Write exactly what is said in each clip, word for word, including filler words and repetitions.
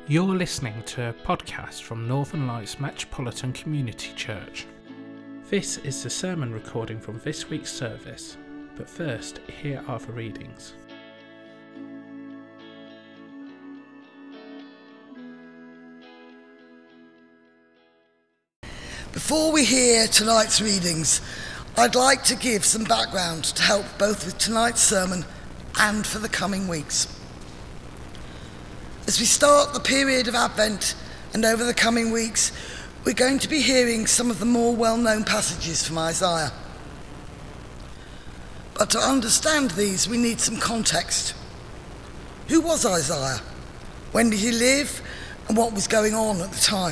You're listening to a podcast from Northern Lights Metropolitan Community Church. This is the sermon recording from this week's service, but first, here are the readings. Before we hear tonight's readings, I'd like to give some background to help both with tonight's sermon and for the coming weeks. As we start the period of Advent and over the coming weeks, we're going to be hearing some of the more well-known passages from Isaiah. But to understand these, we need some context. Who was Isaiah? When did he live? And what was going on at the time?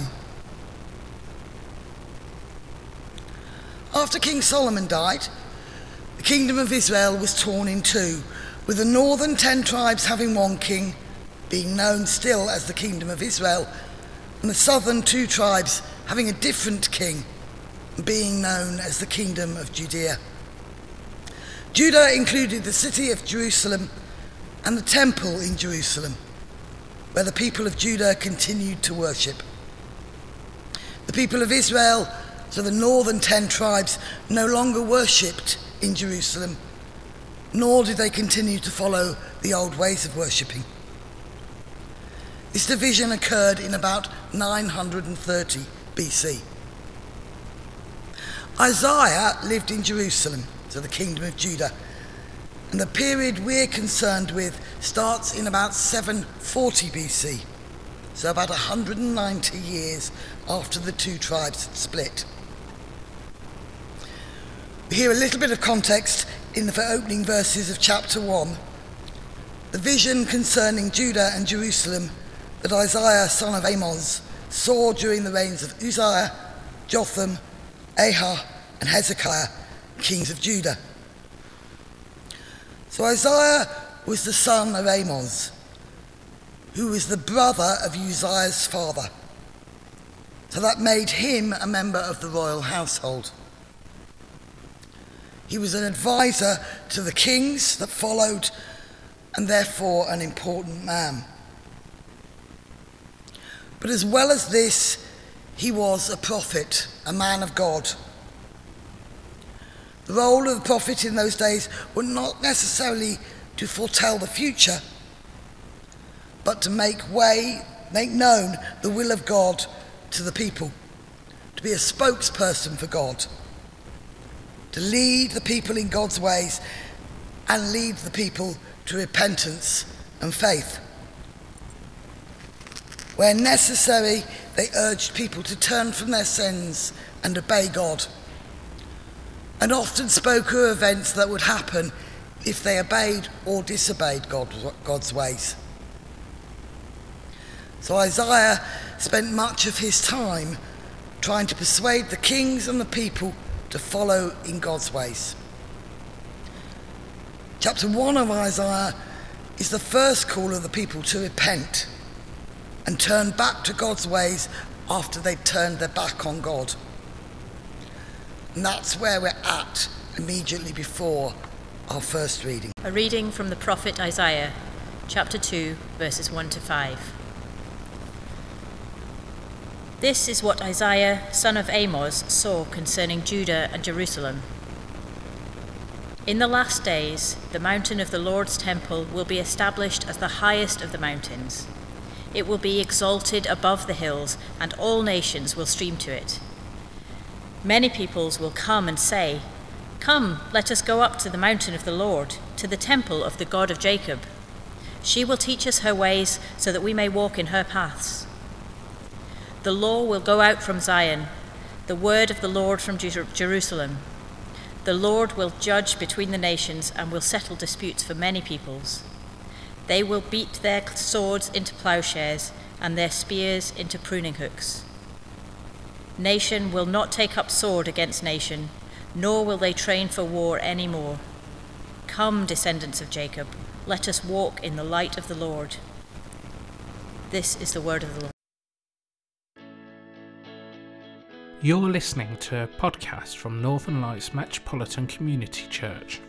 After King Solomon died, the kingdom of Israel was torn in two, with the northern ten tribes having one king, being known still as the Kingdom of Israel, and the southern two tribes having a different king, being known as the Kingdom of Judea. Judah included the city of Jerusalem and the temple in Jerusalem, where the people of Judah continued to worship. The people of Israel, so the northern ten tribes, no longer worshipped in Jerusalem, nor did they continue to follow the old ways of worshipping. This division occurred in about nine hundred thirty B C. Isaiah lived in Jerusalem, so the kingdom of Judah, and the period we're concerned with starts in about seven forty B C, so about one hundred ninety years after the two tribes had split. We hear a little bit of context in the opening verses of chapter one, the vision concerning Judah and Jerusalem that Isaiah, son of Amos, saw during the reigns of Uzziah, Jotham, Ahah, and Hezekiah, kings of Judah. So Isaiah was the son of Amos, who was the brother of Uzziah's father. So that made him a member of the royal household. He was an advisor to the kings that followed, and therefore an important man. But as well as this, he was a prophet, a man of God. The role of the prophet in those days was not necessarily to foretell the future, but to make way, make known the will of God to the people, to be a spokesperson for God, to lead the people in God's ways and lead the people to repentance and faith. Where necessary, they urged people to turn from their sins and obey God, and often spoke of events that would happen if they obeyed or disobeyed God, God's ways. So Isaiah spent much of his time trying to persuade the kings and the people to follow in God's ways. Chapter one of Isaiah is the first call of the people to repent and turn back to God's ways after they'd turned their back on God. And that's where we're at immediately before our first reading. A reading from the prophet Isaiah, chapter two, verses one to five. This is what Isaiah, son of Amos, saw concerning Judah and Jerusalem. In the last days, the mountain of the Lord's temple will be established as the highest of the mountains. It will be exalted above the hills, and all nations will stream to it. Many peoples will come and say, "Come, let us go up to the mountain of the Lord, to the temple of the God of Jacob. She will teach us her ways, so that we may walk in her paths." The law will go out from Zion, the word of the Lord from Jer- Jerusalem. The Lord will judge between the nations and will settle disputes for many peoples. They will beat their swords into plowshares and their spears into pruning hooks. Nation will not take up sword against nation, nor will they train for war any more. Come, descendants of Jacob, let us walk in the light of the Lord. This is the word of the Lord. You're listening to a podcast from Northern Lights Metropolitan Community Church.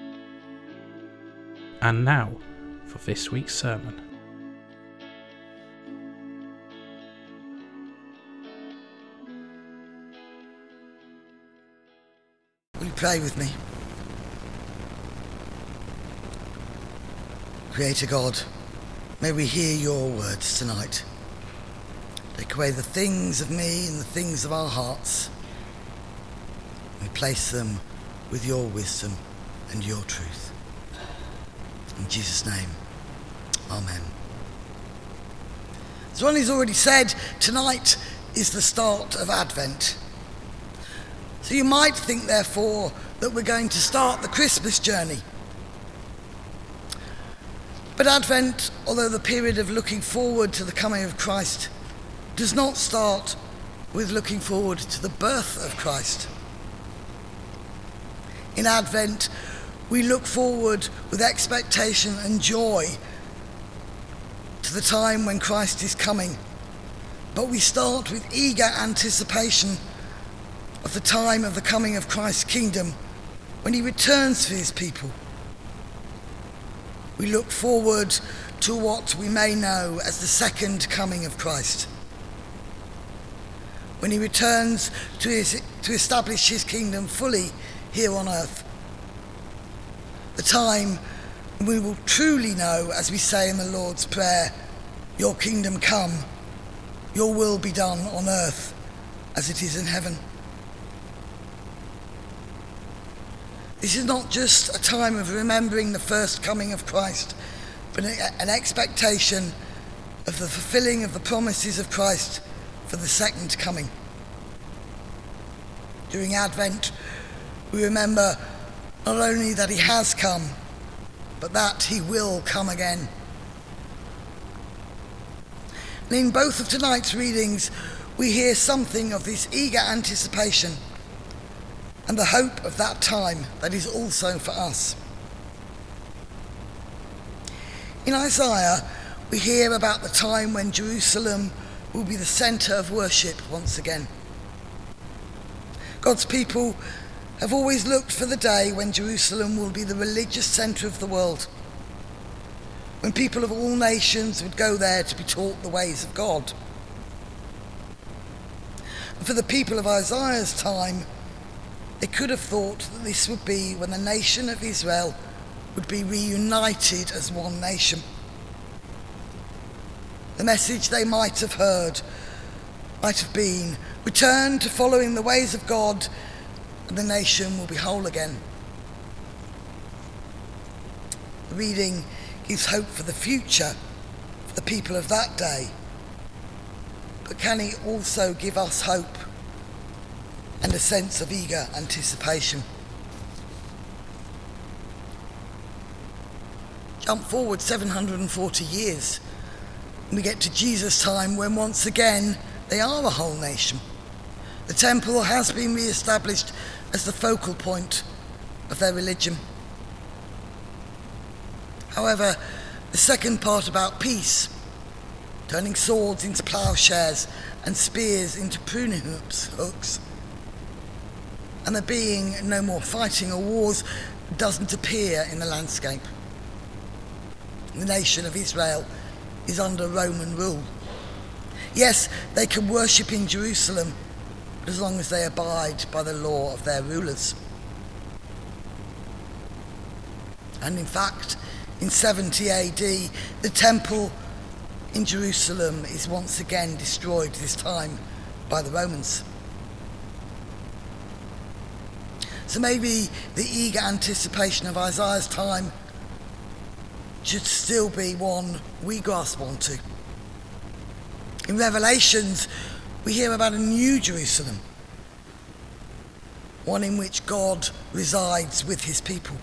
And now, for this week's sermon. pray with me? Creator God, may we hear your words tonight. Take away the things of me and the things of our hearts. Replace them with your wisdom and your truth. In Jesus' name, amen. As Ronnie's already said, tonight is the start of Advent. So you might think, therefore, that we're going to start the Christmas journey. But Advent, although the period of looking forward to the coming of Christ, does not start with looking forward to the birth of Christ. In Advent, we look forward with expectation and joy to the time when Christ is coming, but we start with eager anticipation of the time of the coming of Christ's kingdom when he returns for his people. We look forward to what we may know as the second coming of Christ, when he returns to, his, to establish his kingdom fully here on earth. The time when we will truly know, as we say in the Lord's Prayer, your kingdom come, your will be done on earth as it is in heaven. This is not just a time of remembering the first coming of Christ, but an expectation of the fulfilling of the promises of Christ for the second coming. During Advent, we remember not only that he has come, but that he will come again. And in both of tonight's readings, we hear something of this eager anticipation and the hope of that time that is also for us. In Isaiah, we hear about the time when Jerusalem will be the centre of worship once again. God's people have always looked for the day when Jerusalem will be the religious centre of the world, when people of all nations would go there to be taught the ways of God. And for the people of Isaiah's time, they could have thought that this would be when the nation of Israel would be reunited as one nation. The message they might have heard might have been, return to following the ways of God and the nation will be whole again. The reading gives hope for the future for the people of that day, but can it also give us hope and a sense of eager anticipation? Jump forward seven hundred forty years, and we get to Jesus' time when once again they are a whole nation. The temple has been re-established as the focal point of their religion. However, the second part about peace, turning swords into ploughshares and spears into pruning hooks, hooks, and there being no more fighting or wars, doesn't appear in the landscape. The nation of Israel is under Roman rule. Yes, they can worship in Jerusalem, but as long as they abide by the law of their rulers. And in fact, in seventy A D, the temple in Jerusalem is once again destroyed, this time by the Romans. So maybe the eager anticipation of Isaiah's time should still be one we grasp onto. In Revelations, we hear about a new Jerusalem, one in which God resides with his people.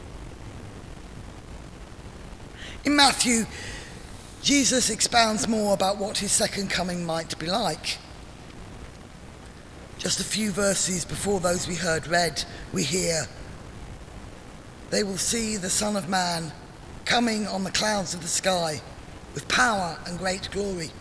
In Matthew, Jesus expounds more about what his second coming might be like. Just a few verses before those we heard read, we hear, "They will see the Son of Man coming on the clouds of the sky with power and great glory."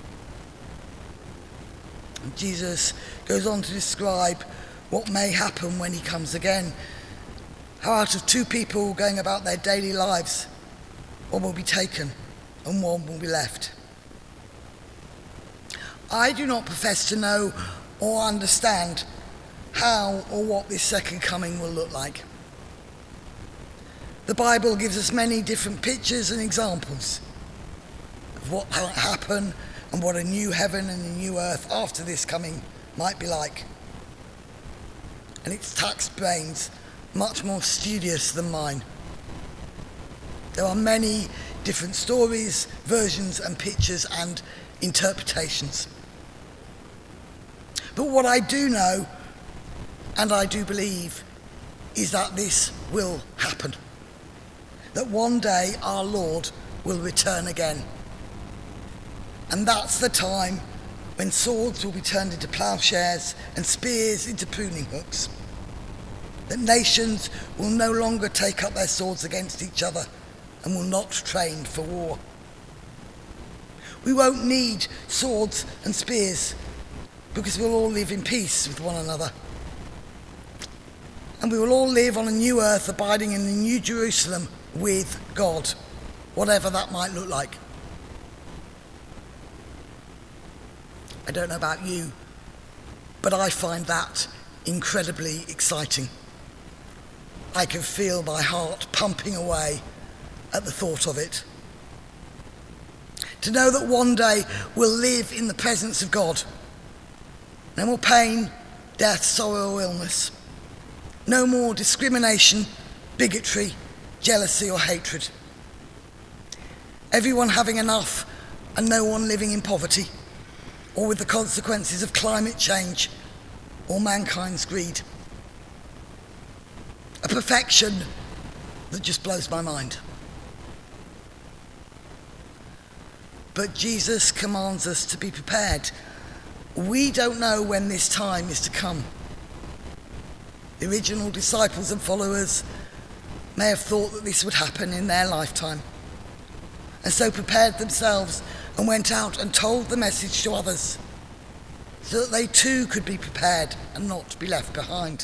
And Jesus goes on to describe what may happen when he comes again. How out of two people going about their daily lives, one will be taken and one will be left. I do not profess to know or understand how or what this second coming will look like. The Bible gives us many different pictures and examples of what might happen and what a new heaven and a new earth after this coming might be like. And it's taxed brains much more studious than mine. There are many different stories, versions and pictures and interpretations. But what I do know, and I do believe, is that this will happen. That one day our Lord will return again. And that's the time when swords will be turned into ploughshares and spears into pruning hooks. That nations will no longer take up their swords against each other and will not train for war. We won't need swords and spears because we'll all live in peace with one another. And we will all live on a new earth, abiding in the new Jerusalem with God, whatever that might look like. I don't know about you, but I find that incredibly exciting. I can feel my heart pumping away at the thought of it. To know that one day we'll live in the presence of God. No more pain, death, sorrow or illness. No more discrimination, bigotry, jealousy or hatred. Everyone having enough and no one living in poverty or with the consequences of climate change or mankind's greed. A perfection that just blows my mind. But Jesus commands us to be prepared. We don't know when this time is to come. The original disciples and followers may have thought that this would happen in their lifetime, and so prepared themselves and went out and told the message to others, so that they too could be prepared and not be left behind.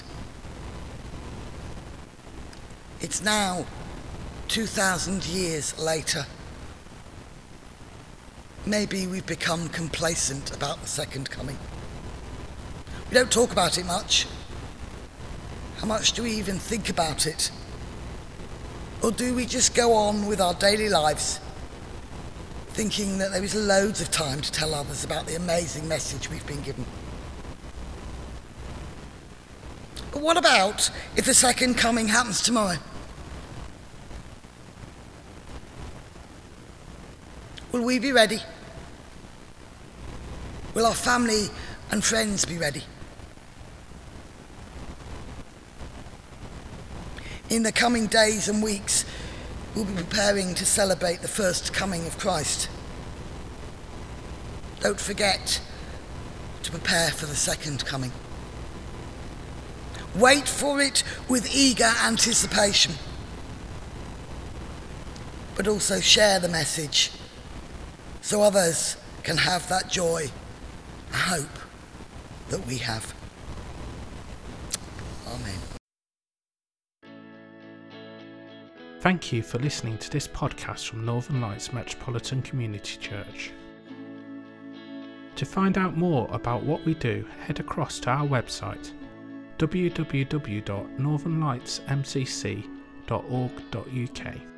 It's now two thousand years later. Maybe we've become complacent about the second coming. We don't talk about it much. How much do we even think about it? Or do we just go on with our daily lives, thinking that there is loads of time to tell others about the amazing message we've been given? But what about if the second coming happens tomorrow? Will we be ready? Will our family and friends be ready? In the coming days and weeks, we'll be preparing to celebrate the first coming of Christ. Don't forget to prepare for the second coming. Wait for it with eager anticipation, but also share the message so others can have that joy and hope that we have. Amen. Thank you for listening to this podcast from Northern Lights Metropolitan Community Church. To find out more about what we do, head across to our website w w w dot northern lights m c c dot org dot u k.